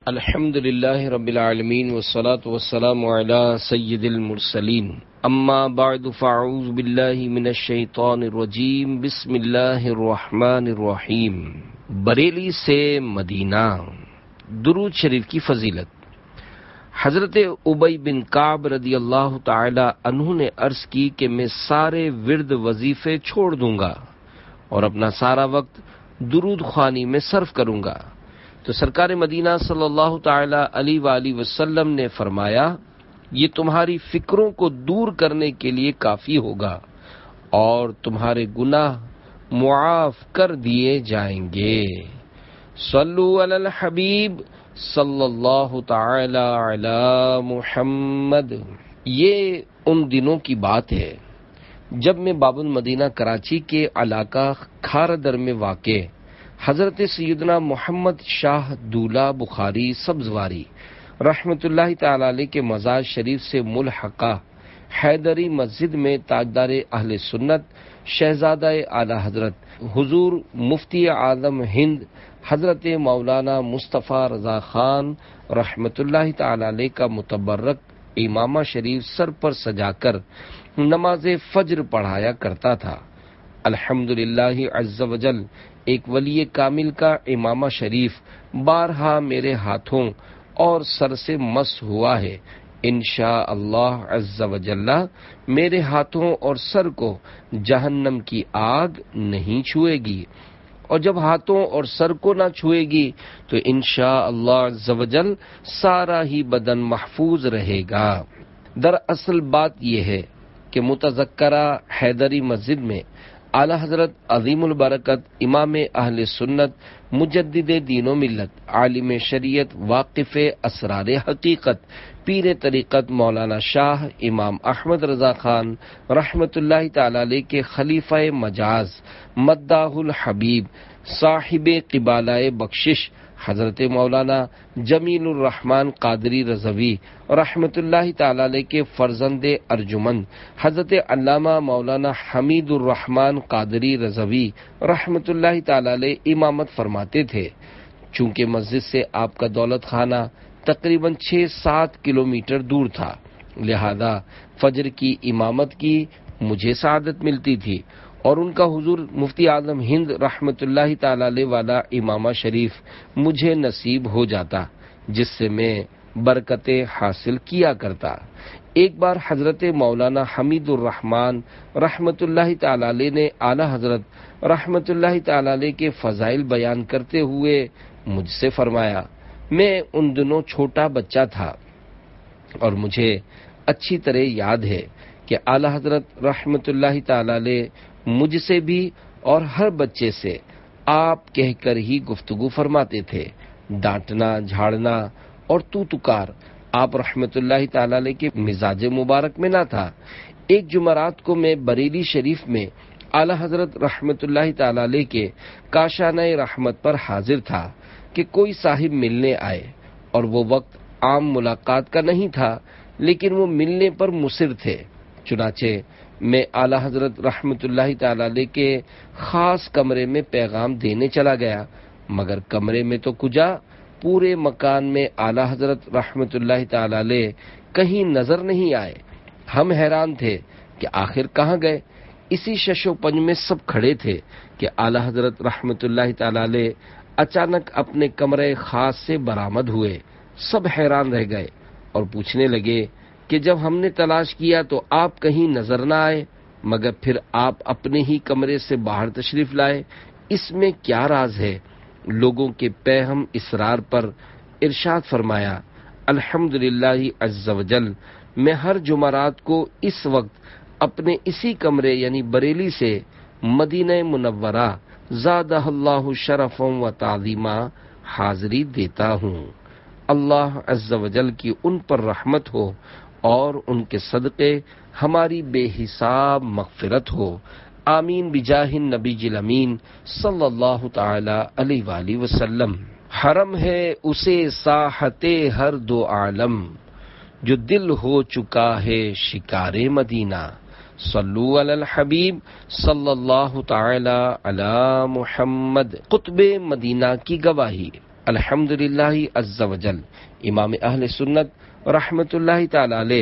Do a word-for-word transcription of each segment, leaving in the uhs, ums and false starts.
الحمد للہ رب العالمین والصلاة والسلام علی سید المرسلین اما بعد فاعوذ باللہ من الشیطان الرجیم بسم اللہ الرحمن الرحیم۔ بریلی سے مدینہ، درود شریف کی فضیلت۔ حضرت ابی بن کعب رضی اللہ تعالی عنہ نے عرض کی کہ میں سارے ورد وظیفے چھوڑ دوں گا اور اپنا سارا وقت درود خوانی میں صرف کروں گا، تو سرکار مدینہ صلی اللہ تعالی علیہ وآلہ وسلم نے فرمایا، یہ تمہاری فکروں کو دور کرنے کے لیے کافی ہوگا اور تمہارے گناہ معاف کر دیے جائیں گے۔ صلو علی الحبیب صلی اللہ تعالی علی محمد۔ یہ ان دنوں کی بات ہے جب میں باب المدینہ کراچی کے علاقہ کھاردر میں واقع حضرت سیدنا محمد شاہ دولہ بخاری سبزواری رحمۃ اللہ تعالی علیہ کے مزار شریف سے ملحقہ حیدری مسجد میں تاجدار اہل سنت شہزادہ اعلی حضرت حضور مفتی اعظم ہند حضرت مولانا مصطفیٰ رضا خان رحمۃ اللہ تعالی علیہ کا متبرک امامہ شریف سر پر سجا کر نماز فجر پڑھایا کرتا تھا۔ الحمدللہ عز وجل ایک ولی کامل کا امامہ شریف بارہا میرے ہاتھوں اور سر سے مس ہوا ہے۔ انشاء اللہ عز وجل میرے ہاتھوں اور سر کو جہنم کی آگ نہیں چھوئے گی، اور جب ہاتھوں اور سر کو نہ چھوئے گی تو انشاء اللہ عز وجل سارا ہی بدن محفوظ رہے گا۔ دراصل بات یہ ہے کہ متذکرہ حیدری مسجد میں اعلی حضرت عظیم البرکت امام اہل سنت مجدد دین و ملت عالم شریعت واقف اسرار حقیقت پیر طریقت مولانا شاہ امام احمد رضا خان رحمۃ اللہ تعالی علیہ کے خلیفہ مجاز مداح الحبیب صاحب قبالہ بخشش حضرت مولانا جمیل الرحمن قادری رضوی رحمۃ اللہ تعالی علیہ کے فرزند ارجمند حضرت علامہ مولانا حمید الرحمن قادری رضوی رحمۃ اللہ تعالی علیہ امامت فرماتے تھے۔ چونکہ مسجد سے آپ کا دولت خانہ تقریباً چھ سات کلومیٹر دور تھا، لہذا فجر کی امامت کی مجھے سعادت ملتی تھی اور ان کا حضور مفتی اعظم ہند رحمۃ اللہ تعالی علیہ والا امامہ شریف مجھے نصیب ہو جاتا، جس سے میں برکتیں حاصل کیا کرتا۔ ایک بار حضرت مولانا حمید الرحمن رحمۃ اللہ تعالی علیہ نے اعلی حضرت رحمۃ اللہ تعالی علیہ کے فضائل بیان کرتے ہوئے مجھ سے فرمایا، میں ان دنوں چھوٹا بچہ تھا اور مجھے اچھی طرح یاد ہے کہ اعلی حضرت رحمۃ اللہ تعالی علیہ مجھ سے بھی اور ہر بچے سے آپ کہہ کر ہی گفتگو فرماتے تھے۔ ڈانٹنا، جھاڑنا اور تو تکار آپ رحمت اللہ تعالی علیہ کے مزاج مبارک میں نہ تھا۔ ایک جمعرات کو میں بریلی شریف میں اعلی حضرت رحمت اللہ تعالی علیہ کے کاشانہ رحمت پر حاضر تھا کہ کوئی صاحب ملنے آئے، اور وہ وقت عام ملاقات کا نہیں تھا، لیکن وہ ملنے پر مصر تھے۔ چنانچہ میں اعلی حضرت رحمت اللہ تعالی علیہ کے خاص کمرے میں پیغام دینے چلا گیا، مگر کمرے میں تو کجا، پورے مکان میں اعلی حضرت رحمت اللہ تعالی علیہ کہیں نظر نہیں آئے۔ ہم حیران تھے کہ آخر کہاں گئے۔ اسی شش و پنج میں سب کھڑے تھے کہ اعلی حضرت رحمت اللہ تعالی علیہ اچانک اپنے کمرے خاص سے برآمد ہوئے۔ سب حیران رہ گئے اور پوچھنے لگے کہ جب ہم نے تلاش کیا تو آپ کہیں نظر نہ آئے، مگر پھر آپ اپنے ہی کمرے سے باہر تشریف لائے، اس میں کیا راز ہے؟ لوگوں کے پیہم اصرار پر ارشاد فرمایا، الحمدللہ عز وجل میں ہر جمعرات کو اس وقت اپنے اسی کمرے یعنی بریلی سے مدینہ منورہ زادہ اللہ شرفا و تعظیما حاضری دیتا ہوں۔ اللہ عز وجل کی ان پر رحمت ہو اور ان کے صدقے ہماری بے حساب مغفرت ہو، آمین بجاہ النبی الامین صلی اللہ تعالی علیہ وآلہ وسلم۔ حرم ہے اسے ساحت ہر دو عالم، جو دل ہو چکا ہے شکار مدینہ۔ صلو علی الحبیب صلی اللہ تعالی علی محمد۔ قطب مدینہ کی گواہی۔ الحمدللہ عز وجل امام اہل سنت رحمت اللہ تعالی علیہ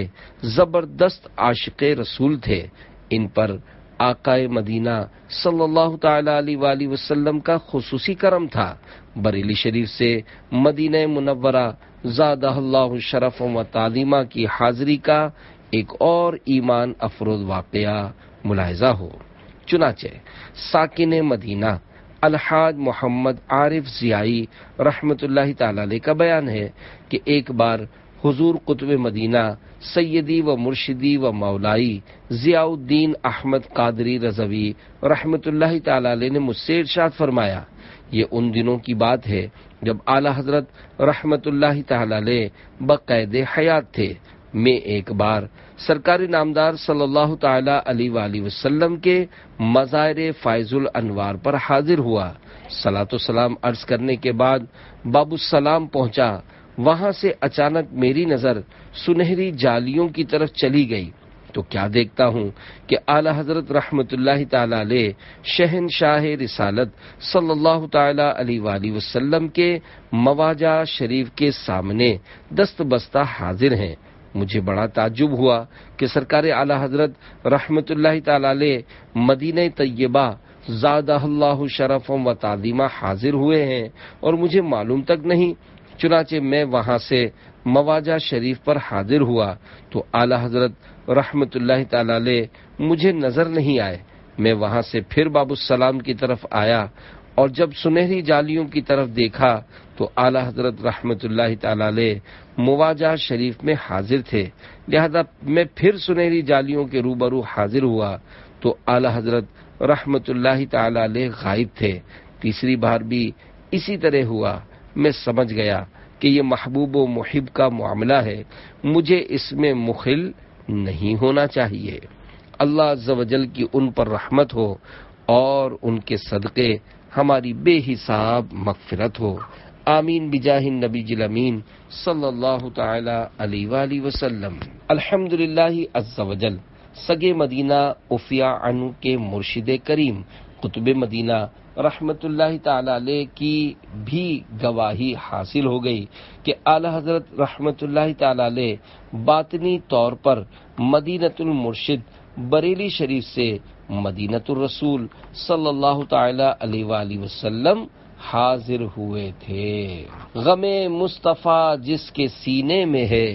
زبردست عاشق رسول تھے. ان پر آقائے مدینہ صلی اللہ تعالی علیہ وآلہ وسلم کا خصوصی کرم تھا. بریلی شریف سے مدینہ منورہ زادہ اللہ شرف و تعلیمہ کی حاضری کا ایک اور ایمان افروز واقعہ ملاحظہ ہو. چنانچہ ساکن مدینہ الحاج محمد عارف ضیائی رحمت اللہ تعالی علیہ کا بیان ہے کہ ایک بار حضور قطب مدینہ سیدی و مرشدی و مولائی ضیاء الدین احمد قادری رضوی رحمت اللہ تعالی علیہ نے مجھ سے ارشاد فرمایا. یہ ان دنوں کی بات ہے جب اعلی حضرت رحمت اللہ تعالی علیہ بقید حیات تھے. میں ایک بار سرکار نامدار صلی اللہ تعالی علیہ وآلہ وسلم کے مظاہر فائز الانوار پر حاضر ہوا. صلاۃ و سلام عرض کرنے کے بعد باب السلام پہنچا. وہاں سے اچانک میری نظر سنہری جالیوں کی طرف چلی گئی تو کیا دیکھتا ہوں کہ اعلی حضرت رحمت اللہ تعالی علیہ شہنشاہ رسالت صلی اللہ تعالی علیہ وآلہ وسلم کے مواجہ شریف کے سامنے دست بستہ حاضر ہیں. مجھے بڑا تعجب ہوا کہ سرکار اعلی حضرت رحمت اللہ تعالی علیہ مدینہ طیبہ زادہ اللہ شرف و تعظیمہ حاضر ہوئے ہیں اور مجھے معلوم تک نہیں. چنانچہ میں وہاں سے مواجہ شریف پر حاضر ہوا تو اعلی حضرت رحمت اللہ تعالی علیہ مجھے نظر نہیں آئے. میں وہاں سے پھر باب السلام کی طرف آیا اور جب سنہری جالیوں کی طرف دیکھا تو اعلی حضرت رحمت اللہ تعالی علیہ مواجہ شریف میں حاضر تھے. لہذا میں پھر سنہری جالیوں کے روبرو حاضر ہوا تو اعلی حضرت رحمت اللہ تعالی علیہ غائب تھے. تیسری بار بھی اسی طرح ہوا. میں سمجھ گیا کہ یہ محبوب و محب کا معاملہ ہے, مجھے اس میں مخل نہیں ہونا چاہیے. اللہ عز و جل کی ان پر رحمت ہو اور ان کے صدقے ہماری بے حساب مغفرت ہو. آمین بجاہ النبی الامین صلی اللہ تعالی علیہ وآلہ وسلم. الحمدللہ عز و جل سگے مدینہ عفیہ عنہ کے مرشد کریم قطب مدینہ رحمت اللہ تعالی علیہ کی بھی گواہی حاصل ہو گئی کہ اعلی حضرت رحمت اللہ تعالی علیہ باطنی طور پر مدینۃ المرشد بریلی شریف سے مدینۃ الرسول صلی اللہ تعالی علیہ وآلہ وسلم حاضر ہوئے تھے. غم مصطفیٰ جس کے سینے میں ہے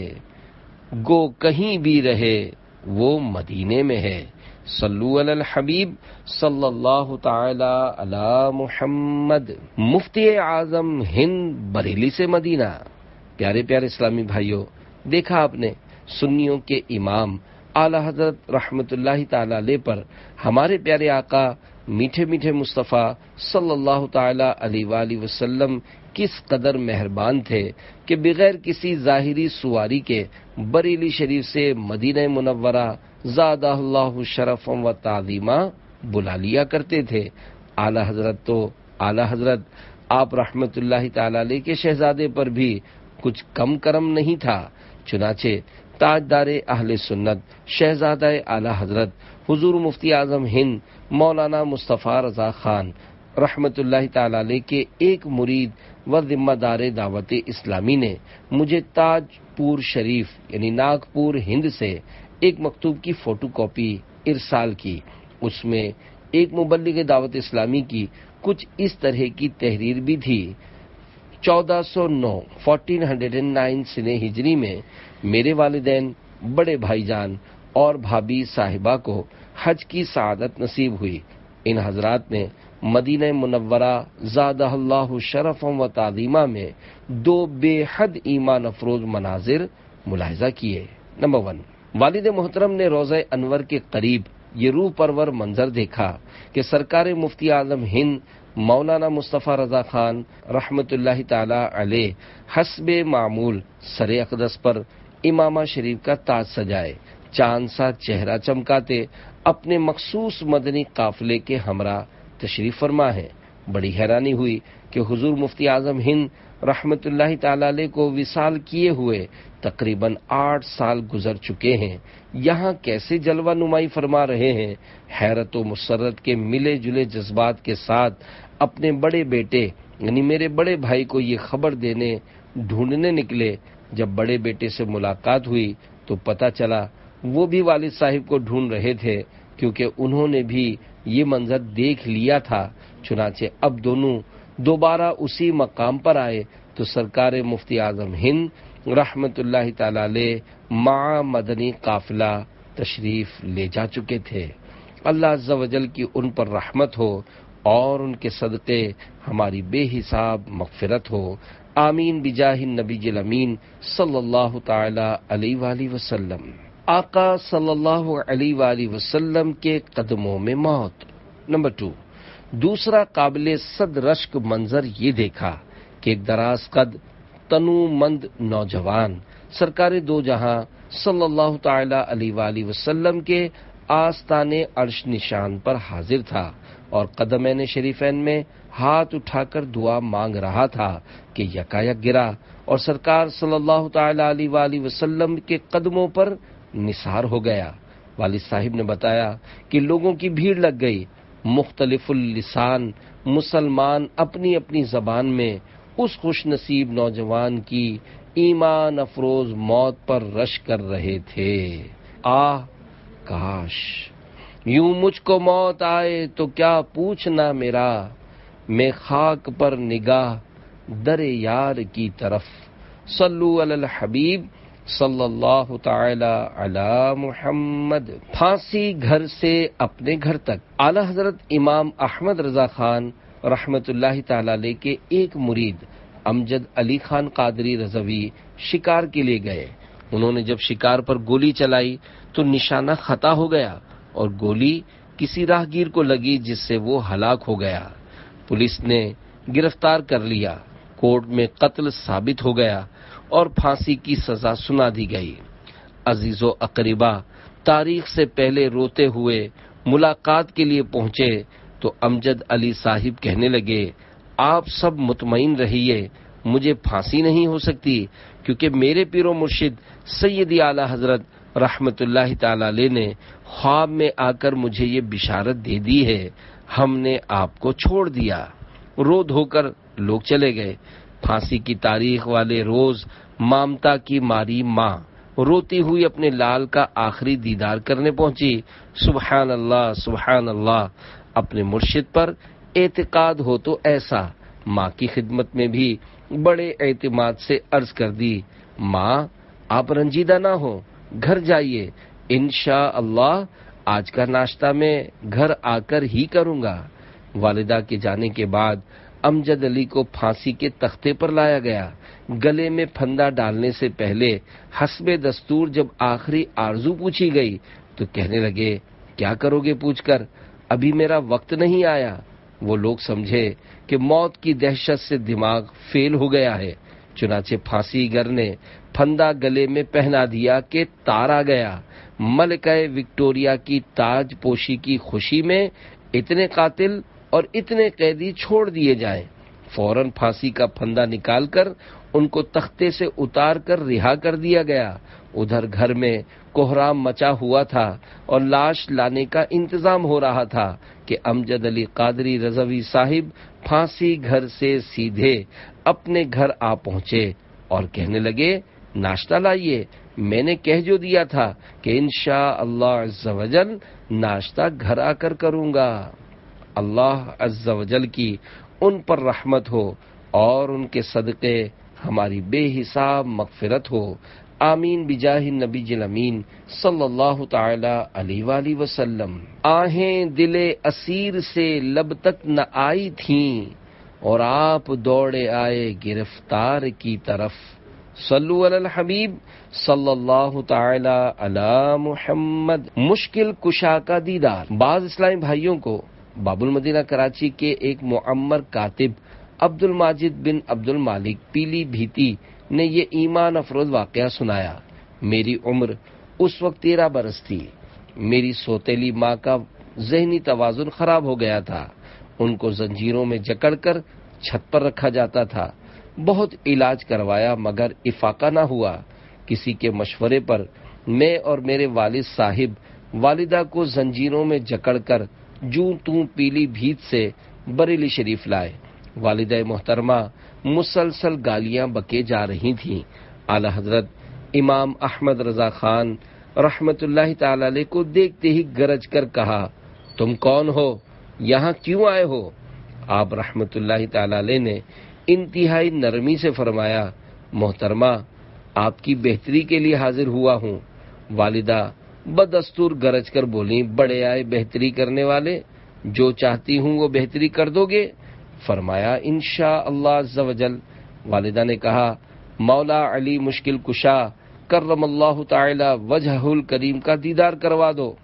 گو کہیں بھی رہے وہ مدینے میں ہے. صلو علی الحبیب صلی اللہ تعالی علی محمد. مفتی اعظم ہند بریلی سے مدینہ. پیارے پیارے اسلامی بھائیوں, دیکھا آپ نے سنیوں کے امام اعلی حضرت رحمت اللہ تعالی علیہ پر ہمارے پیارے آقا میٹھے میٹھے مصطفیٰ صلی اللہ تعالی علیہ وآلہ وسلم کس قدر مہربان تھے کہ بغیر کسی ظاہری سواری کے بریلی شریف سے مدینہ منورہ زادہ اللہ شرف و تعظیمہ بلا لیا کرتے تھے. اعلی حضرت تو اعلی حضرت آپ رحمت اللہ تعالی علیہ کے شہزادے پر بھی کچھ کم کرم نہیں تھا. چنانچہ تاجدار اہل سنت شہزادہ اعلی حضرت حضور مفتی اعظم ہند مولانا مصطفیٰ رضا خان رحمت اللہ تعالی علیہ کے ایک مرید و ذمہ دار دعوت اسلامی نے مجھے تاج پور شریف یعنی ناگپور ہند سے ایک مکتوب کی فوٹو کاپی ارسال کی. اس میں ایک مبلغ دعوت اسلامی کی کچھ اس طرح کی تحریر بھی تھی. چودہ سو نو فورٹین ہنڈریڈ اینڈ نائن سنہ ہجری میں میرے والدین, بڑے بھائی جان اور بھابھی صاحبہ کو حج کی سعادت نصیب ہوئی. ان حضرات نے مدینہ منورہ زادہ اللہ شرف و تعظیمہ میں دو بے حد ایمان افروز مناظر ملاحظہ کیے. نمبر ون, والد محترم نے روضہ انور کے قریب یہ روح پرور منظر دیکھا کہ سرکار مفتی اعظم ہند مولانا مصطفیٰ رضا خان رحمت اللہ تعالی علیہ حسب معمول سر اقدس پر امامہ شریف کا تاج سجائے چاند سا چہرہ چمکاتے اپنے مخصوص مدنی قافلے کے ہمراہ تشریف فرما ہے. بڑی حیرانی ہوئی کہ حضور مفتی اعظم ہند رحمت اللہ تعالی علیہ کو وصال کیے ہوئے تقریباً آٹھ سال گزر چکے ہیں, یہاں کیسے جلوہ نمائی فرما رہے ہیں. حیرت و مسرت کے ملے جلے جذبات کے ساتھ اپنے بڑے بیٹے یعنی میرے بڑے بھائی کو یہ خبر دینے ڈھونڈنے نکلے. جب بڑے بیٹے سے ملاقات ہوئی تو پتہ چلا وہ بھی والد صاحب کو ڈھونڈ رہے تھے، کیونکہ انہوں نے بھی یہ منظر دیکھ لیا تھا. چنانچہ اب دونوں دوبارہ اسی مقام پر آئے تو سرکار مفتی اعظم ہند رحمت اللہ تعالی علیہ مع مدنی قافلہ تشریف لے جا چکے تھے. اللہ عز و جل کی ان پر رحمت ہو اور ان کے صدقے ہماری بے حساب مغفرت ہو. آمین بجاہ النبی الامین صلی اللہ تعالی علیہ وآلہ وسلم. آقا صلی اللہ علیہ وآلہ وسلم کے قدموں میں موت. نمبر ٹو، دوسرا قابل صد رشک منظر یہ دیکھا کہ ایک دراز قد تنو مند نوجوان سرکار دو جہاں صلی اللہ تعالی علیہ وآلہ وسلم کے آستانے عرش نشان پر حاضر تھا اور قدمین شریفین میں ہاتھ اٹھا کر دعا مانگ رہا تھا کہ یکایک گرا اور سرکار صلی اللہ تعالی علیہ وآلہ وسلم کے قدموں پر نثار ہو گیا. والد صاحب نے بتایا کہ لوگوں کی بھیڑ لگ گئی. مختلف اللسان مسلمان اپنی اپنی زبان میں اس خوش نصیب نوجوان کی ایمان افروز موت پر رش کر رہے تھے. آہ کاش یوں مجھ کو موت آئے تو کیا پوچھنا میرا، میں خاک پر نگاہ در یار کی طرف. صلو علی الحبیب صلی اللہ تعالی علی محمد. پھانسی گھر سے اپنے گھر تک. اعلی حضرت امام احمد رضا خان رحمت اللہ تعالی علیہ کے ایک مرید امجد علی خان قادری رضوی شکار کے لیے گئے. انہوں نے جب شکار پر گولی چلائی تو نشانہ خطا ہو گیا اور گولی کسی راہگیر کو لگی جس سے وہ ہلاک ہو گیا. پولیس نے گرفتار کر لیا. کورٹ میں قتل ثابت ہو گیا اور پھانسی کی سزا سنا دی گئی. عزیز و اقربا تاریخ سے پہلے روتے ہوئے ملاقات کے لیے پہنچے تو امجد علی صاحب کہنے لگے، آپ سب مطمئن رہیے، مجھے پھانسی نہیں ہو سکتی، کیونکہ میرے پیر و مرشد سیدی اعلی حضرت رحمت اللہ تعالی علیہ نے خواب میں آ کر مجھے یہ بشارت دے دی ہے، ہم نے آپ کو چھوڑ دیا. رو دھو کر لوگ چلے گئے. پھانسی کی تاریخ والے روز مامتا کی ماری ماں روتی ہوئی اپنے لال کا آخری دیدار کرنے پہنچی. سبحان اللہ سبحان اللہ، اپنے مرشد پر اعتقاد ہو تو ایسا. ماں کی خدمت میں بھی بڑے اعتماد سے عرض کر دی، ماں آپ رنجیدہ نہ ہو، گھر جائیے، انشاءاللہ آج کا ناشتہ میں گھر آ کر ہی کروں گا. والدہ کے جانے کے بعد امجد علی کو پھانسی کے تختے پر لایا گیا. گلے میں پھندا ڈالنے سے پہلے حسب دستور جب آخری آرزو پوچھی گئی تو کہنے لگے، کیا کرو گے پوچھ کر، ابھی میرا وقت نہیں آیا. وہ لوگ سمجھے کہ موت کی دہشت سے دماغ فیل ہو گیا ہے. چنانچہ پھانسی گر نے پھندا گلے میں پہنا دیا کہ تار آ گیا. ملکہ وکٹوریا کی تاج پوشی کی خوشی میں اتنے قاتل اور اتنے قیدی چھوڑ دیے جائیں. فوراً پھانسی کا پھندا نکال کر ان کو تختے سے اتار کر رہا کر دیا گیا. ادھر گھر میں کوہرام مچا ہوا تھا اور لاش لانے کا انتظام ہو رہا تھا کہ امجد علی قادری رضوی صاحب پھانسی گھر سے سیدھے اپنے گھر آ پہنچے اور کہنے لگے، ناشتہ لائیے، میں نے کہہ جو دیا تھا کہ انشاءاللہ عز و جل ناشتہ گھر آ کر کروں گا. اللہ عز و جل کی ان پر رحمت ہو اور ان کے صدقے ہماری بے حساب مغفرت ہو. آمین بجاہ النبی الامین صلی اللہ تعالی علیہ وآلہ وسلم. آہیں دل اسیر سے لب تک نہ آئی تھیں اور آپ دوڑے آئے گرفتار کی طرف. صلو علی الحبیب صلی اللہ تعالی علی محمد. مشکل کشا کا دیدار. بعض اسلامی بھائیوں کو باب المدینہ کراچی کے ایک معمر کاتب عبد الماجد بن عبد المالک پیلی بھیتی نے یہ ایمان افروز واقعہ سنایا. میری عمر اس وقت تیرہ برس تھی. میری سوتیلی ماں کا ذہنی توازن خراب ہو گیا تھا. ان کو زنجیروں میں جکڑ کر چھت پر رکھا جاتا تھا. بہت علاج کروایا مگر افاقہ نہ ہوا. کسی کے مشورے پر میں اور میرے والد صاحب والدہ کو زنجیروں میں جکڑ کر جوں توں پیلی بھیت سے بریلی شریف لائے. والدہ محترمہ مسلسل گالیاں بکے جا رہی تھیں۔ اعلی حضرت امام احمد رضا خان رحمت اللہ تعالی علیہ کو دیکھتے ہی گرج کر کہا، تم کون ہو؟ یہاں کیوں آئے ہو؟ آپ رحمت اللہ تعالی علیہ نے انتہائی نرمی سے فرمایا، محترمہ آپ کی بہتری کے لیے حاضر ہوا ہوں۔ والدہ بدستور گرج کر بولی، بڑے آئے بہتری کرنے والے، جو چاہتی ہوں وہ بہتری کر دو گے؟ فرمایا، انشاء اللہ عز و جل۔ والدہ نے کہا، مولا علی مشکل کشا کرم اللہ تعالی وجہہ الکریم کا دیدار کروا دو۔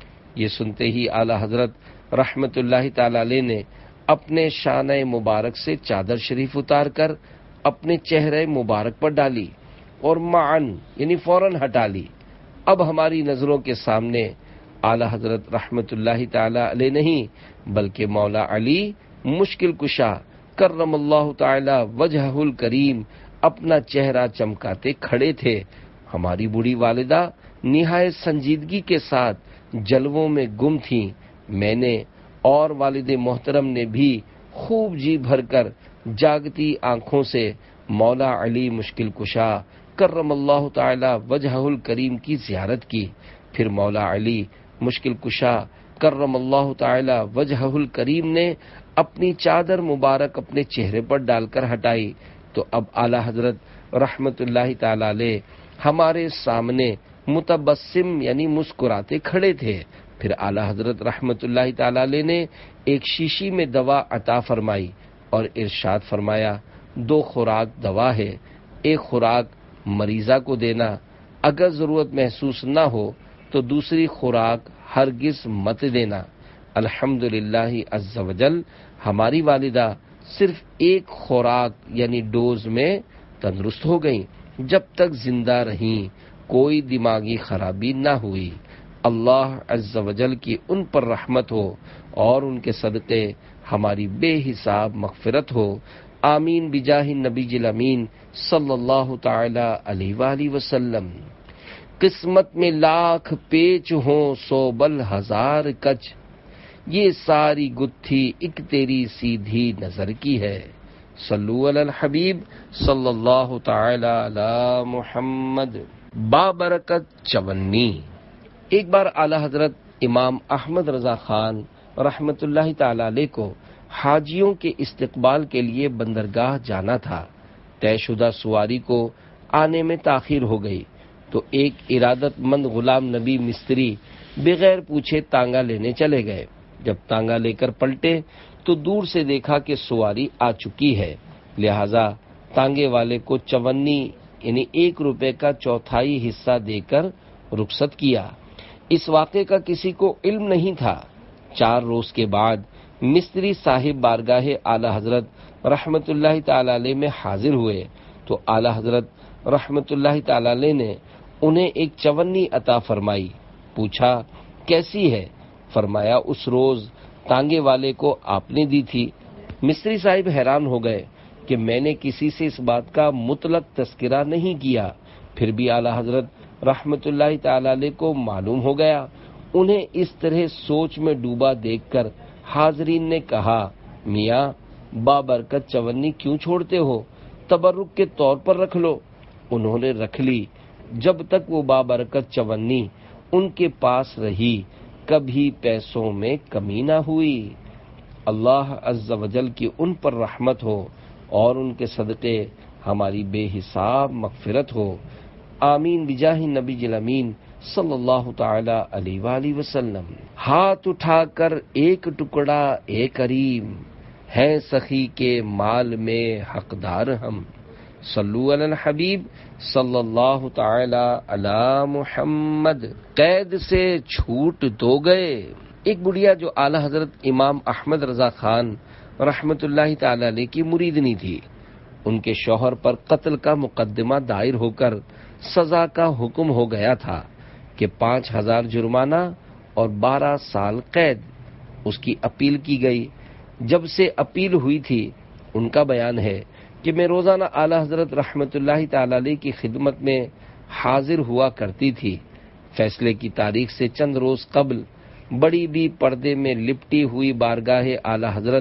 یہ سنتے ہی اعلی حضرت رحمت اللہ تعالی علیہ نے اپنے شانہ مبارک سے چادر شریف اتار کر اپنے چہرے مبارک پر ڈالی اور معن یعنی فوراً ہٹا لی۔ اب ہماری نظروں کے سامنے اعلی حضرت رحمت اللہ تعالی علیہ نہیں بلکہ مولا علی مشکل کشا کرم اللہ تعالی وجہہ الکریم اپنا چہرہ چمکاتے کھڑے تھے۔ ہماری بوڑھی والدہ نہایت سنجیدگی کے ساتھ جلووں میں گم تھیں۔ میں نے اور والد محترم نے بھی خوب جی بھر کر جاگتی آنکھوں سے مولا علی مشکل کشا کرم اللہ تعالی وجہہ الکریم کی زیارت کی۔ پھر مولا علی مشکل کشا کرم اللہ تعالی وجہہ الکریم نے اپنی چادر مبارک اپنے چہرے پر ڈال کر ہٹائی تو اب اعلی حضرت رحمت اللہ تعالی علیہ ہمارے سامنے متبسم یعنی مسکراتے کھڑے تھے۔ پھر اعلی حضرت رحمت اللہ تعالی علیہ نے ایک شیشی میں دوا عطا فرمائی اور ارشاد فرمایا، دو خوراک دوا ہے، ایک خوراک مریضہ کو دینا، اگر ضرورت محسوس نہ ہو تو دوسری خوراک ہرگز مت دینا۔ الحمدللہ عز و جل ہماری والدہ صرف ایک خوراک یعنی ڈوز میں تندرست ہو گئیں، جب تک زندہ رہیں کوئی دماغی خرابی نہ ہوئی۔ اللہ عز و جل کی ان پر رحمت ہو اور ان کے صدقے ہماری بے حساب مغفرت ہو، آمین بجاہ النبی الامین صلی اللہ تعالی علیہ وآلہ وسلم۔ قسمت میں لاکھ پیچ ہوں سو بل ہزار کچ، یہ ساری گتھی ایک تیری سیدھی نظر کی ہے۔ صلو علی الحبیب صلی اللہ تعالی علی محمد۔ بابرکت چونی۔ ایک بار اعلی حضرت امام احمد رضا خان رحمت اللہ تعالی علیہ کو حاجیوں کے استقبال کے لیے بندرگاہ جانا تھا۔ طے شدہ سواری کو آنے میں تاخیر ہو گئی تو ایک ارادت مند غلام نبی مستری بغیر پوچھے تانگا لینے چلے گئے۔ جب تانگا لے کر پلٹے تو دور سے دیکھا کہ سواری آ چکی ہے، لہذا تانگے والے کو چونی یعنی ایک روپے کا چوتھائی حصہ دے کر رخصت کیا۔ اس واقعے کا کسی کو علم نہیں تھا۔ چار روز کے بعد مستری صاحب بارگاہ اعلی حضرت رحمت اللہ تعالی علیہ میں حاضر ہوئے تو اعلی حضرت رحمت اللہ تعالی علیہ نے انہیں ایک چونی عطا فرمائی۔ پوچھا کیسی ہے؟ فرمایا اس روز تانگے والے کو آپ نے دی تھی۔ مستری صاحب حیران ہو گئے کہ میں نے کسی سے اس بات کا مطلق تذکرہ نہیں کیا، پھر بھی اعلی حضرت رحمت اللہ تعالی علیہ کو معلوم ہو گیا۔ انہیں اس طرح سوچ میں ڈوبا دیکھ کر حاضرین نے کہا، میاں بابرکت چونی کیوں چھوڑتے ہو؟ تبرک کے طور پر رکھ لو۔ انہوں نے رکھ لی۔ جب تک وہ بابرکت چونی ان کے پاس رہی کبھی پیسوں میں کمی نہ ہوئی۔ اللہ عز و جل کی ان پر رحمت ہو اور ان کے صدقے ہماری بے حساب مغفرت ہو، آمین بجاہ نبی الامین صلی اللہ تعالی علیہ وآلہ وسلم۔ ہاتھ اٹھا کر ایک ٹکڑا اے کریم، ہے سخی کے مال میں حقدار ہم۔ صلو علی الحبیب صلی اللہ تعالی علی محمد۔ قید سے چھوٹ تو گئے۔ ایک بڑھیا جو اعلی حضرت امام احمد رضا خان رحمت اللہ تعالی علیہ کی مریدنی تھی، ان کے شوہر پر قتل کا مقدمہ دائر ہو کر سزا کا حکم ہو گیا تھا کہ پانچ ہزار جرمانہ اور بارہ سال قید۔ اس کی اپیل کی گئی۔ جب سے اپیل ہوئی تھی ان کا بیان ہے کہ میں روزانہ اعلی حضرت رحمت اللہ تعالی علیہ کی خدمت میں حاضر ہوا کرتی تھی۔ فیصلے کی تاریخ سے چند روز قبل بڑی بھی پردے میں لپٹی ہوئی بارگاہ اعلی حضرت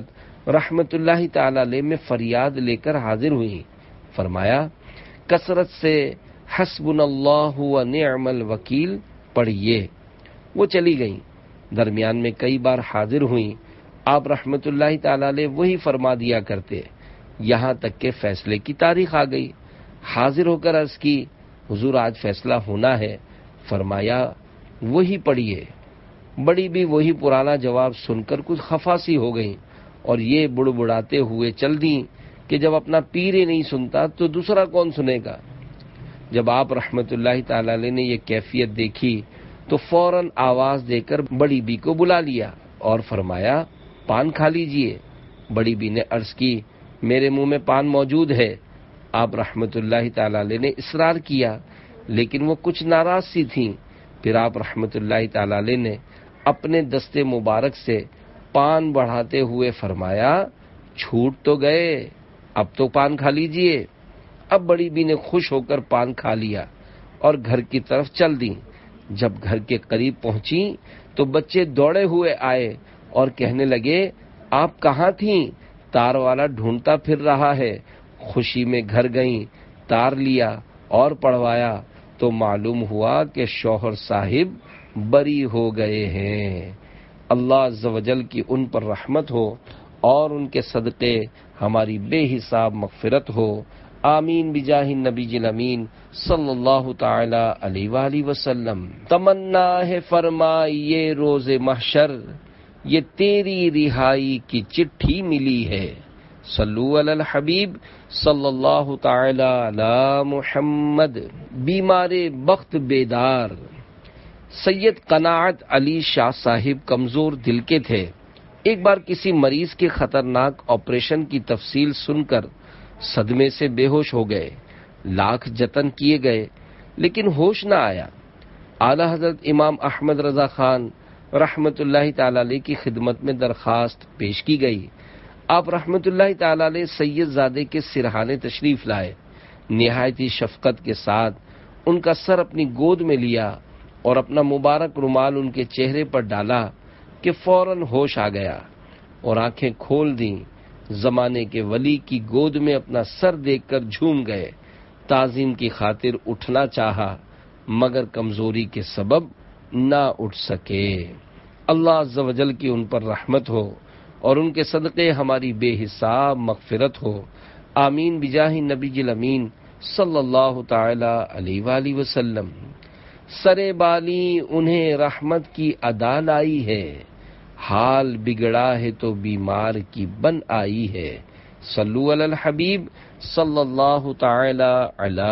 رحمت اللہ تعالی علیہ میں فریاد لے کر حاضر ہوئی. فرمایا کثرت سے حسبنا اللہ و نعم الوکیل پڑھیے. وہ چلی گئیں. درمیان میں کئی بار حاضر ہوئیں. آپ رحمت اللہ تعالی علیہ وہی فرما دیا کرتے، یہاں تک کہ فیصلے کی تاریخ آ گئی. حاضر ہو کر عرض کی حضور آج فیصلہ ہونا ہے. فرمایا وہی پڑھیے. بڑی بھی وہی پرانا جواب سن کر کچھ خفا سی ہو گئیں اور یہ بڑبڑاتے ہوئے چل دیں کہ جب اپنا پیر ہی نہیں سنتا تو دوسرا کون سنے گا. جب آپ رحمت اللہ تعالی علیہ نے یہ کیفیت دیکھی تو فوراً آواز دے کر بڑی بی کو بلا لیا اور فرمایا پان کھا لیجئے. بڑی بی نے عرض کی میرے منہ میں پان موجود ہے. آپ رحمت اللہ تعالی علیہ نے اصرار کیا لیکن وہ کچھ ناراض سی تھیں. پھر آپ رحمت اللہ تعالی علیہ نے اپنے دستے مبارک سے پان بڑھاتے ہوئے فرمایا چھوٹ تو گئے، اب تو پان کھا لیجئے. اب بڑی بی نے خوش ہو کر پان کھا لیا اور گھر کی طرف چل دیں. جب گھر کے قریب پہنچی تو بچے دوڑے ہوئے آئے اور کہنے لگے آپ کہاں تھیں؟ تار والا ڈھونڈتا پھر رہا ہے. خوشی میں گھر گئیں، تار لیا اور پڑھوایا تو معلوم ہوا کہ شوہر صاحب بری ہو گئے ہیں. اللہ عز و جل کی ان پر رحمت ہو اور ان کے صدقے ہماری بے حساب مغفرت ہو. آمین بجاہ النبی الامین صلی اللہ تعالی علیہ وآلہ وسلم. تمنا ہے فرمائیے روز محشر، یہ تیری رہائی کی چٹھی ملی ہے. صلو علی الحبیب صلی اللہ تعالی علی محمد. بیمار بخت بیدار سید قناعت علی شاہ صاحب کمزور دل کے تھے. ایک بار کسی مریض کے خطرناک آپریشن کی تفصیل سن کر صدمے سے بے ہوش ہو گئے. لاکھ جتن کیے گئے لیکن ہوش نہ آیا. اعلی حضرت امام احمد رضا خان رحمت اللہ تعالی علیہ کی خدمت میں درخواست پیش کی گئی. آپ رحمت اللہ تعالی علیہ سید زادے کے سرہانے تشریف لائے. نہایتی شفقت کے ساتھ ان کا سر اپنی گود میں لیا اور اپنا مبارک رومال ان کے چہرے پر ڈالا کہ فوراً ہوش آ گیا اور آنکھیں کھول دیں. زمانے کے ولی کی گود میں اپنا سر دیکھ کر جھوم گئے. تعظیم کی خاطر اٹھنا چاہا مگر کمزوری کے سبب نہ اٹھ سکے. اللہ عز و جل کی ان پر رحمت ہو اور ان کے صدقے ہماری بے حساب مغفرت ہو. آمین بجاہ نبی الامین صلی اللہ تعالی علیہ وآلہ وسلم. سرے بالی انہیں رحمت کی ادا لائی ہے، حال بگڑا ہے تو بیمار کی بن آئی ہے. صلو علی الحبیب صلی اللہ تعالی علی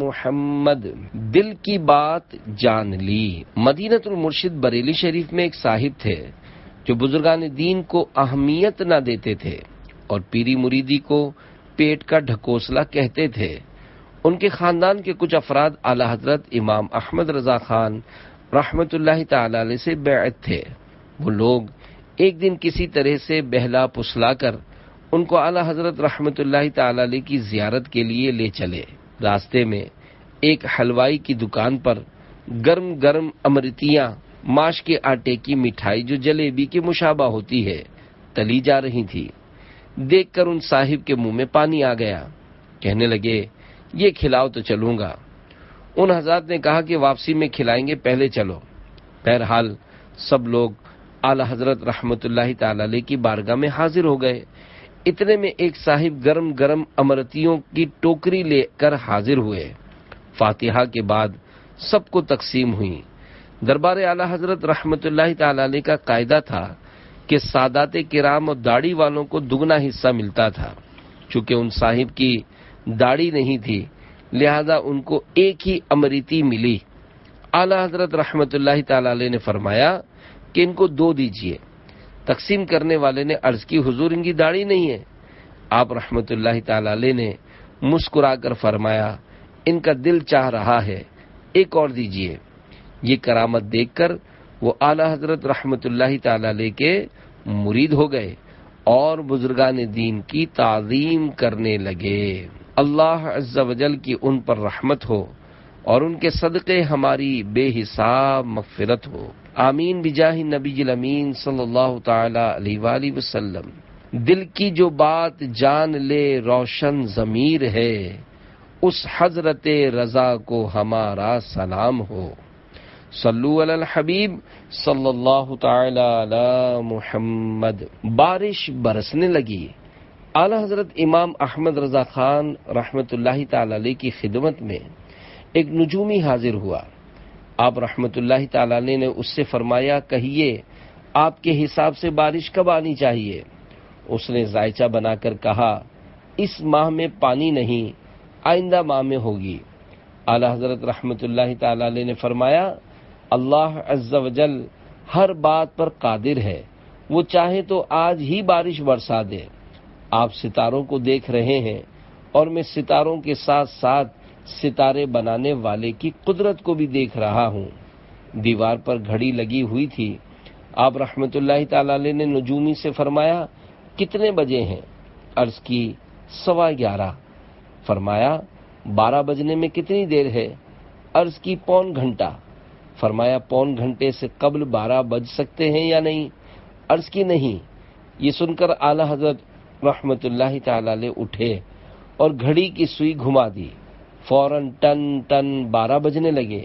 محمد. دل کی بات جان لی. مدینۃ المرشد بریلی شریف میں ایک صاحب تھے جو بزرگان دین کو اہمیت نہ دیتے تھے اور پیری مریدی کو پیٹ کا ڈھکوسلا کہتے تھے. ان کے خاندان کے کچھ افراد اعلی حضرت امام احمد رضا خان رحمت اللہ تعالی علیہ سے بیعت تھے. وہ لوگ ایک دن کسی طرح سے بہلا پسلا کر ان کو اعلی حضرت رحمت اللہ تعالی علیہ کی زیارت کے لیے لے چلے. راستے میں ایک حلوائی کی دکان پر گرم گرم امرتیاں، ماش کے آٹے کی مٹھائی جو جلیبی کے مشابہ ہوتی ہے، تلی جا رہی تھی. دیکھ کر ان صاحب کے منہ میں پانی آ گیا. کہنے لگے یہ کھلاؤ تو چلوں گا. ان حضرات نے کہا کہ واپسی میں کھلائیں گے، پہلے چلو. بہرحال سب لوگ اعلی حضرت رحمت اللہ تعالی علیہ کی بارگاہ میں حاضر ہو گئے. اتنے میں ایک صاحب گرم گرم امرتیوں کی ٹوکری لے کر حاضر ہوئے. فاتحہ کے بعد سب کو تقسیم ہوئی. دربار اعلی حضرت رحمت اللہ تعالی علیہ کا قاعدہ تھا کہ سادات کرام اور داڑھی والوں کو دگنا حصہ ملتا تھا. چونکہ ان صاحب کی داڑھی نہیں تھی لہذا ان کو ایک ہی امرتی ملی. اعلی حضرت رحمت اللہ تعالی علیہ نے فرمایا کہ ان کو دو دیجئے. تقسیم کرنے والے نے عرض کی حضور ان کی داڑھی نہیں ہے. آپ رحمت اللہ تعالی علیہ نے مسکرا کر فرمایا ان کا دل چاہ رہا ہے، ایک اور دیجئے. یہ کرامت دیکھ کر وہ اعلی حضرت رحمت اللہ تعالی علیہ کے مرید ہو گئے اور بزرگان دین کی تعظیم کرنے لگے. اللہ عز و جل کی ان پر رحمت ہو اور ان کے صدقے ہماری بے حساب مغفرت ہو. آمین بجاہ نبی الامین صلی اللہ تعالی علیہ وآلہ وسلم. دل کی جو بات جان لے روشن ضمیر ہے، اس حضرت رضا کو ہمارا سلام ہو۔ صلو علی الحبیب صلی اللہ تعالی علی محمد۔ بارش برسنے لگی۔ اعلیٰ حضرت امام احمد رضا خان رحمۃ اللہ تعالی علیہ کی خدمت میں ایک نجومی حاضر ہوا۔ آپ رحمۃ اللہ تعالی علیہ نے اس سے فرمایا، کہیے آپ کے حساب سے بارش کب آنی چاہیے؟ اس نے ذائچہ بنا کر کہا، اس ماہ میں پانی نہیں، آئندہ ماہ میں ہوگی۔ اعلیٰ حضرت رحمۃ اللہ تعالی علیہ نے فرمایا، اللہ عز و جل ہر بات پر قادر ہے، وہ چاہے تو آج ہی بارش برسا دے۔ آپ ستاروں کو دیکھ رہے ہیں اور میں ستاروں کے ساتھ ساتھ ستارے بنانے والے کی قدرت کو بھی دیکھ رہا ہوں۔ دیوار پر گھڑی لگی ہوئی تھی۔ آپ رحمۃ اللہ تعالی علیہ نے نجومی سے فرمایا، کتنے بجے ہیں؟ عرض کی سوا گیارہ۔ فرمایا، بارہ بجنے میں کتنی دیر ہے؟ عرض کی پون گھنٹہ۔ فرمایا، پون گھنٹے سے قبل بارہ بج سکتے ہیں یا نہیں؟ عرض کی نہیں۔ یہ سن کر اعلیٰ حضرت رحمۃ اللہ تعالی علیہ اٹھے اور گھڑی کی سوئی گھما دی۔ فوراً ٹن ٹن بارہ بجنے لگے۔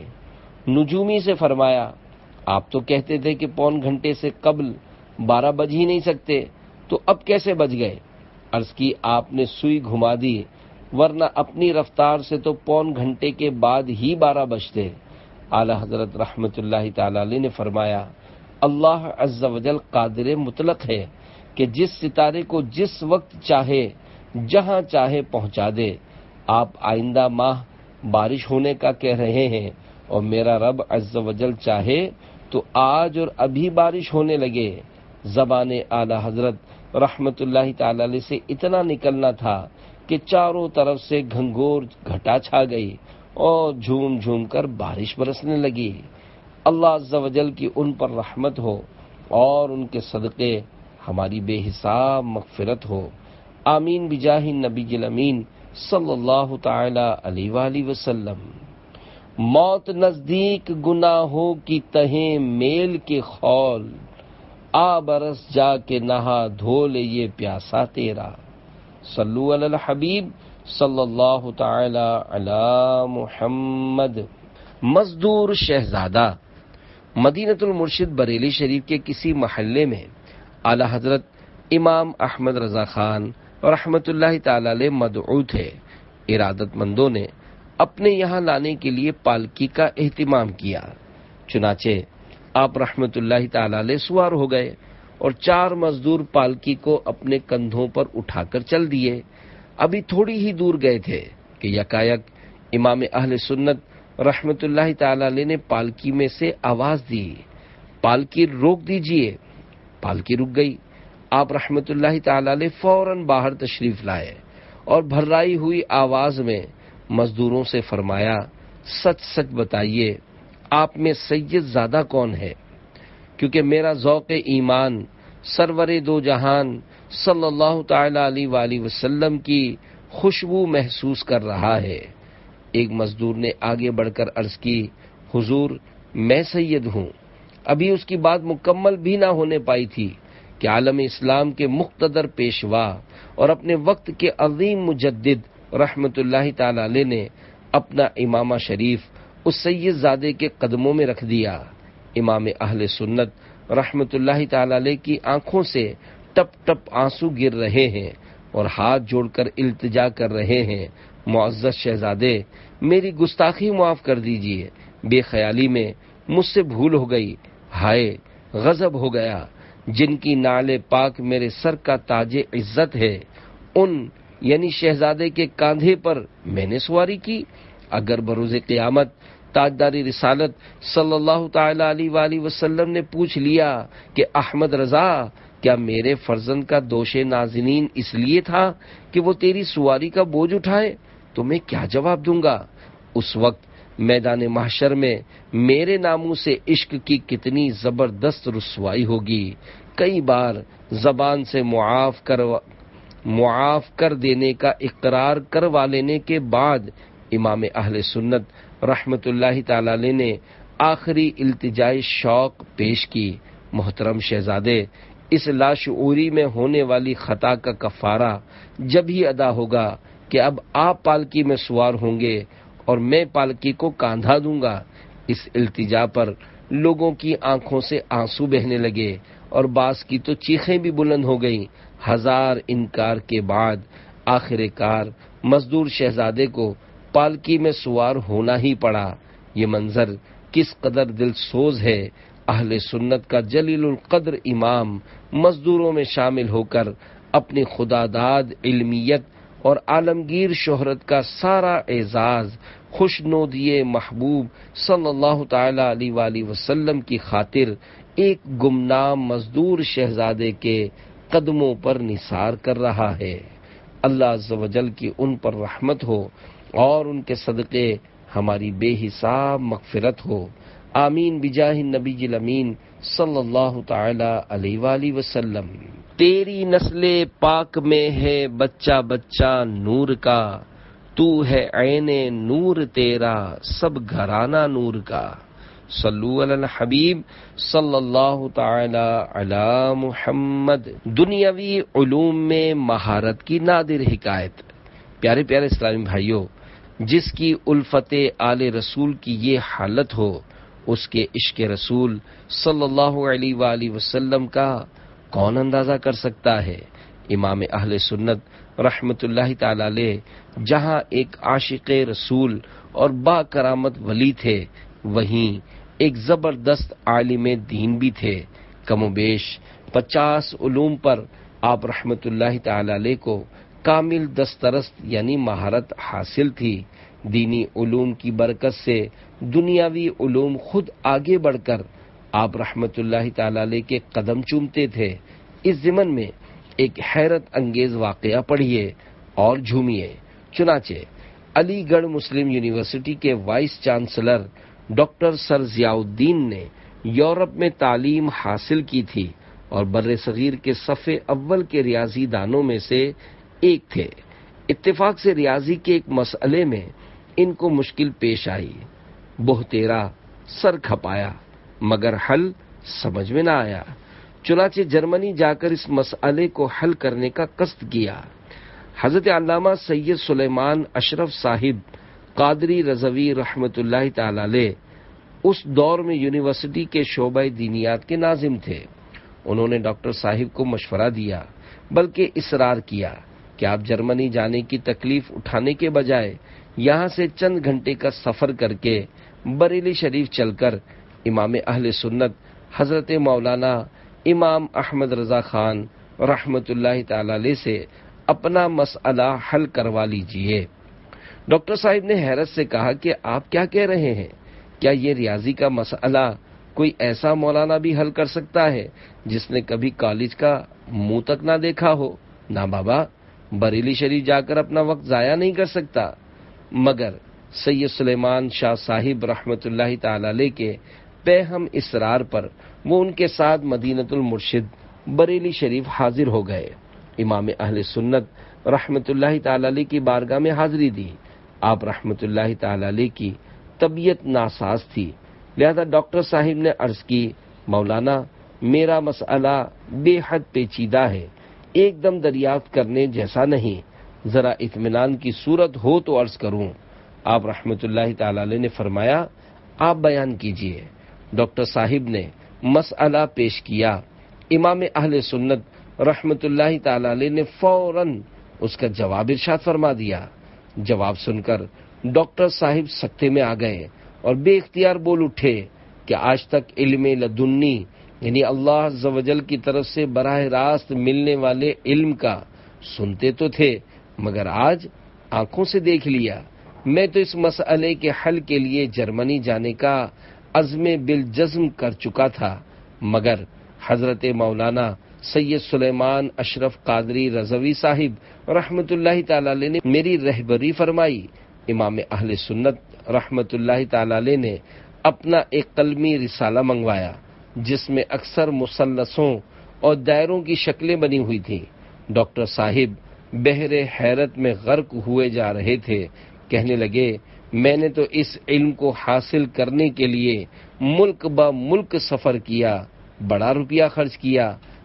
نجومی سے فرمایا، آپ تو کہتے تھے کہ پون گھنٹے سے قبل بارہ بج ہی نہیں سکتے، تو اب کیسے بج گئے؟ عرض کی آپ نے سوئی گھما دی، ورنہ اپنی رفتار سے تو پون گھنٹے کے بعد ہی بارہ بجتے۔ اعلیٰ حضرت رحمۃ اللہ تعالی علیہ نے فرمایا، اللہ عز و جل قادر مطلق ہے کہ جس ستارے کو جس وقت چاہے جہاں چاہے پہنچا دے۔ آپ آئندہ ماہ بارش ہونے کا کہہ رہے ہیں، اور میرا رب عز و جل چاہے تو آج اور ابھی بارش ہونے لگے۔ زبان اعلیٰ حضرت رحمۃ اللہ تعالی علیہ سے اتنا نکلنا تھا کہ چاروں طرف سے گھنگور گھٹا چھا گئی اور جھوم جھوم کر بارش برسنے لگی۔ اللہ عز و جل کی ان پر رحمت ہو اور ان کے صدقے ہماری بے حساب مغفرت ہو۔ آمین بجاہ النبی الامین صلی اللہ تعالی علیہ وآلہ وسلم۔ موت نزدیک گناہوں کی تہیں میل کے خول، آ برس جا کے نہا دھو لے یہ پیاسا تیرا۔ صلو علی الحبیب صلی اللہ تعالی علی محمد۔ مزدور شہزادہ مدینۃ المرشد بریلی شریف کے کسی محلے میں اعلیٰ حضرت امام احمد رضا خان رحمۃ اللہ تعالی علیہ مدعو تھے۔ ارادت مندوں نے اپنے یہاں لانے کے لیے پالکی کا اہتمام کیا۔ چنانچہ آپ رحمۃ اللہ تعالی علیہ سوار ہو گئے اور چار مزدور پالکی کو اپنے کندھوں پر اٹھا کر چل دیے۔ ابھی تھوڑی ہی دور گئے تھے کہ یکایک امام اہل سنت رحمۃ اللہ تعالی علیہ نے پالکی میں سے آواز دی، پالکی روک دیجئے۔ پالکی رک گئی۔ آپ رحمۃ اللہ تعالی علیہ فوراً باہر تشریف لائے اور بھرائی ہوئی آواز میں مزدوروں سے فرمایا، سچ سچ بتائیے آپ میں سید زادہ کون ہے؟ کیونکہ میرا ذوق ایمان سرور دو جہان صلی اللہ تعالی علیہ وآلہ وسلم کی خوشبو محسوس کر رہا ہے۔ ایک مزدور نے آگے بڑھ کر عرض کی، حضور میں سید ہوں۔ ابھی اس کی بات مکمل بھی نہ ہونے پائی تھی کہ عالم اسلام کے مقتدر پیشوا اور اپنے وقت کے عظیم مجدد رحمت اللہ تعالی علیہ نے اپنا امامہ شریف اس سید زادے کے قدموں میں رکھ دیا۔ امام اہل سنت رحمت اللہ تعالی علیہ کی آنکھوں سے ٹپ ٹپ آنسو گر رہے ہیں اور ہاتھ جوڑ کر التجا کر رہے ہیں، معزز شہزادے میری گستاخی معاف کر دیجئے، بے خیالی میں مجھ سے بھول ہو گئی، ہائے غضب ہو گیا۔ جن کی نعل پاک میرے سر کا تاج عزت ہے، ان یعنی شہزادے کے کاندھے پر میں نے سواری کی۔ اگر بروز قیامت تاجداری رسالت صلی اللہ تعالی علیہ وآلہ وسلم نے پوچھ لیا کہ احمد رضا کیا میرے فرزند کا دوش نازنین اس لیے تھا کہ وہ تیری سواری کا بوجھ اٹھائے، تو میں کیا جواب دوں گا؟ اس وقت میدان محشر میں میرے ناموں سے عشق کی کتنی زبردست رسوائی ہوگی۔ کئی بار زبان سے معاف کر معاف کر دینے کا اقرار کروا لینے کے بعد امام اہل سنت رحمت اللہ تعالی علیہ نے آخری التجائے شوق پیش کی، محترم شہزادے اس لاشعوری میں ہونے والی خطا کا کفارہ جب ہی ادا ہوگا کہ اب آپ پالکی میں سوار ہوں گے اور میں پالکی کو کاندھا دوں گا۔ اس التجا پر لوگوں کی آنکھوں سے آنسو بہنے لگے اور بعض کی تو چیخیں بھی بلند ہو گئیں۔ ہزار انکار کے بعد آخر کار مزدور شہزادے کو پالکی میں سوار ہونا ہی پڑا۔ یہ منظر کس قدر دل سوز ہے۔ اہل سنت کا جلیل القدر امام مزدوروں میں شامل ہو کر اپنی خداداد علمیت اور عالمگیر شہرت کا سارا اعزاز خوشنودی محبوب صلی اللہ تعالی علیہ وآلہ وسلم کی خاطر ایک گمنام مزدور شہزادے کے قدموں پر نثار کر رہا ہے۔ اللہ عز و جل کی ان پر رحمت ہو اور ان کے صدقے ہماری بے حساب مغفرت ہو، آمین بجاہ النبی الامین صلی اللہ تعالی علیہ وآلہ وسلم۔ تیری نسل پاک میں ہے بچہ بچہ نور کا، تو ہے عین نور تیرا سب گھرانہ نور کا۔ صلو علی الحبیب صلی اللہ تعالی علی محمد۔ دنیاوی علوم میں مہارت کی نادر حکایت۔ پیارے پیارے اسلامی بھائیوں، جس کی الفت آل رسول کی یہ حالت ہو، اس کے عشق رسول صلی اللہ علیہ وآلہ وسلم کا کون اندازہ کر سکتا ہے۔ امام اہل سنت رحمت اللہ تعالی علیہ جہاں ایک عاشق رسول اور با کرامت ولی تھے، وہیں ایک زبردست عالم دین بھی تھے۔ کم و بیش پچاس علوم پر آپ رحمت اللہ تعالی علیہ کو کامل دسترست یعنی مہارت حاصل تھی۔ دینی علوم کی برکت سے دنیاوی علوم خود آگے بڑھ کر آپ رحمت اللہ تعالی علیہ کے قدم چومتے تھے۔ اس ضمن میں ایک حیرت انگیز واقعہ پڑھیے اور جھومیے۔ چنانچہ علی گڑھ مسلم یونیورسٹی کے vice chancellor doctor sir Ziauddin نے یورپ میں تعلیم حاصل کی تھی اور بر صغیر کے صف اول کے ریاضی دانوں میں سے ایک تھے۔ اتفاق سے ریاضی کے ایک مسئلے میں ان کو مشکل پیش آئی۔ بہتیرا سر کھپایا مگر حل سمجھ میں نہ آیا۔ چنانچہ جرمنی جا کر اس مسئلے کو حل کرنے کا قصد کیا۔ حضرت علامہ سید سلیمان اشرف صاحب قادری رضوی رحمت اللہ تعالی علیہ اس دور میں یونیورسٹی کے شعبہ دینیات کے ناظم تھے۔ انہوں نے ڈاکٹر صاحب کو مشورہ دیا، بلکہ اصرار کیا کہ آپ جرمنی جانے کی تکلیف اٹھانے کے بجائے یہاں سے چند گھنٹے کا سفر کر کے بریلی شریف چل کر امام اہل سنت حضرت مولانا امام احمد رضا خان رحمت اللہ تعالی علیہ سے اپنا مسئلہ حل کروا لیجئے۔ ڈاکٹر صاحب نے حیرت سے کہا کہ آپ کیا کہہ رہے ہیں؟ کیا یہ ریاضی کا مسئلہ کوئی ایسا مولانا بھی حل کر سکتا ہے جس نے کبھی کالج کا منہ تک نہ دیکھا ہو؟ نہ بابا، بریلی شریف جا کر اپنا وقت ضائع نہیں کر سکتا۔ مگر سید سلیمان شاہ صاحب رحمت اللہ تعالی علیہ کے پہ ہم اصرار پر وہ ان کے ساتھ مدینۃ المرشد بریلی شریف حاضر ہو گئے۔ امام اہل سنت رحمت اللہ تعالی علیہ کی بارگاہ میں حاضری دی۔ آپ رحمت اللہ تعالی علیہ کی طبیعت ناساز تھی، لہذا ڈاکٹر صاحب نے عرض کی، مولانا میرا مسئلہ بے حد پیچیدہ ہے، ایک دم دریافت کرنے جیسا نہیں، ذرا اطمینان کی صورت ہو تو عرض کروں۔ آپ رحمت اللہ تعالی علیہ نے فرمایا، آپ بیان کیجئے۔ ڈاکٹر صاحب نے مسئلہ پیش کیا۔ امام اہل سنت رحمت اللہ تعالی علیہ نے فوراً اس کا جواب ارشاد فرما دیا۔ جواب سن کر ڈاکٹر صاحب سکتے میں آ گئے اور بے اختیار بول اٹھے کہ آج تک علم لدنی یعنی اللہ عز و جل کی طرف سے براہ راست ملنے والے علم کا سنتے تو تھے، مگر آج آنکھوں سے دیکھ لیا۔ میں تو اس مسئلے کے حل کے لیے جرمنی جانے کا عزم بالجزم کر چکا تھا، مگر حضرت مولانا سید سلیمان اشرف قادری رضوی صاحب رحمت اللہ تعالی علیہ نے میری رہبری فرمائی۔ امام اہل سنت رحمت اللہ تعالی علیہ نے اپنا ایک قلمی رسالہ منگوایا جس میں اکثر مثلثوں اور دائروں کی شکلیں بنی ہوئی تھیں۔ ڈاکٹر صاحب بحر حیرت میں غرق ہوئے جا رہے تھے، کہنے لگے، میں نے تو اس علم کو حاصل کرنے کے لیے ملک با ملک سفر کیا، بڑا روپیہ خرچ کیا،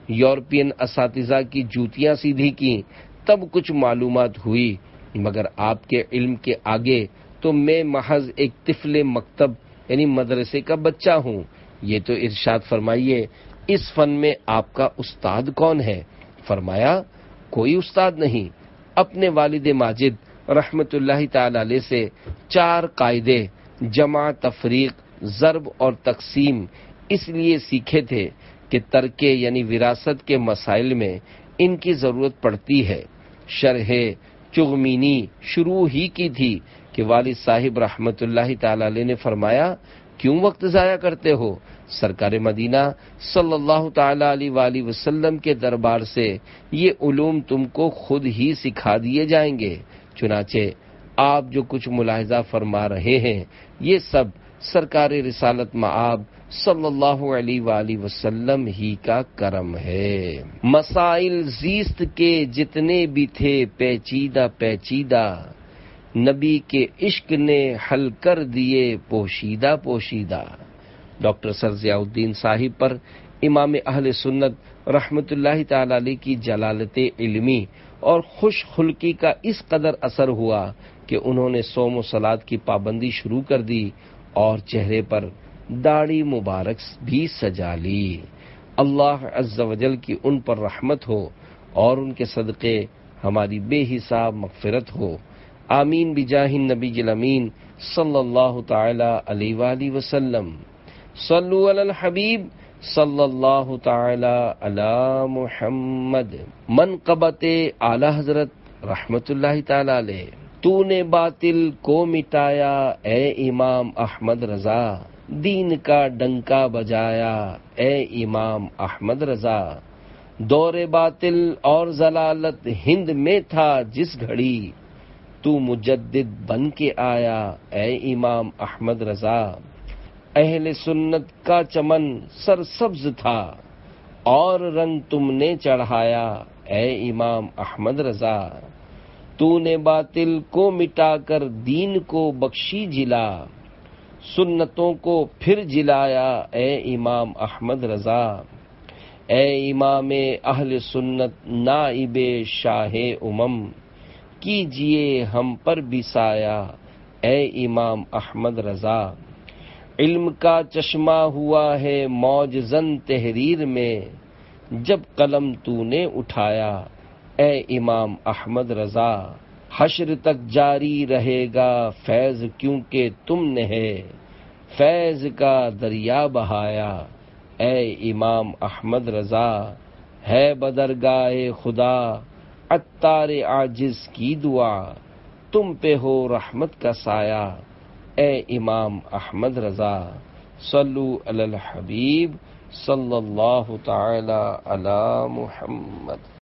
یورپین اساتذہ کی جوتیاں سیدھی کی تب کچھ معلومات ہوئی، مگر آپ کے علم کے آگے تو میں محض ایک طفل مکتب یعنی مدرسے کا بچہ ہوں۔ یہ تو ارشاد فرمائیے اس فن میں آپ کا استاد کون ہے؟ فرمایا کوئی استاد نہیں، اپنے والد ماجد رحمت اللہ تعالی علیہ سے چار قاعدے جمع، تفریق، ضرب اور تقسیم اس لیے سیکھے تھے کہ ترکے یعنی وراثت کے مسائل میں ان کی ضرورت پڑتی ہے۔ شرح چغمینی شروع ہی کی تھی کہ والد صاحب رحمت اللہ تعالی علیہ نے فرمایا کیوں وقت ضائع کرتے ہو؟ سرکار مدینہ صلی اللہ تعالی علیہ وآلہ وسلم کے دربار سے یہ علوم تم کو خود ہی سکھا دیے جائیں گے۔ چنانچہ آپ جو کچھ ملاحظہ فرما رہے ہیں یہ سب سرکار رسالت مآب صلی اللہ علیہ وآلہ وسلم ہی کا کرم ہے۔ مسائل زیست کے جتنے بھی تھے پیچیدہ پیچیدہ، نبی کے عشق نے حل کر دیے پوشیدہ پوشیدہ۔ ڈاکٹر سر ضیاء الدین صاحب پر امام اہل سنت رحمت اللہ تعالی علیہ کی جلالت علمی اور خوش خلقی کا اس قدر اثر ہوا کہ انہوں نے صوم و صلات کی پابندی شروع کر دی اور چہرے پر داڑھی مبارک بھی سجا لی۔ اللہ عز و جل کی ان پر رحمت ہو اور ان کے صدقے ہماری بے حساب مغفرت ہو، آمین بجاہ النبی الامین صلی اللہ تعالی علیہ وآلہ وسلم۔ صلو علی الحبیب صلی اللہ تعالی علی محمد۔ منقبت اعلی حضرت رحمت اللہ تعالی علیہ۔ تو نے باطل کو مٹایا اے امام احمد رضا، دین کا ڈنکا بجایا اے امام احمد رضا۔ دور باطل اور ضلالت ہند میں تھا جس گھڑی، تو مجدد بن کے آیا اے امام احمد رضا۔ اہل سنت کا چمن سرسبز تھا اور رنگ تم نے چڑھایا اے امام احمد رضا۔ تو نے باطل کو مٹا کر دین کو بخشی جلا، سنتوں کو پھر جلایا اے امام احمد رضا۔ اے امام اہل سنت نائب شاہ امم، کیجئے ہم پر بھی سایہ اے امام احمد رضا۔ علم کا چشمہ ہوا ہے موج زن تحریر میں، جب قلم تو نے اٹھایا اے امام احمد رضا۔ حشر تک جاری رہے گا فیض کیونکہ تم نے ہے فیض کا دریا بہایا اے امام احمد رضا۔ ہے بدرگاہ خدا عطار عاجز کی دعا، تم پہ ہو رحمت کا سایہ اے امام احمد رضا۔ صلو علی الحبیب صلی اللہ تعالی علی محمد۔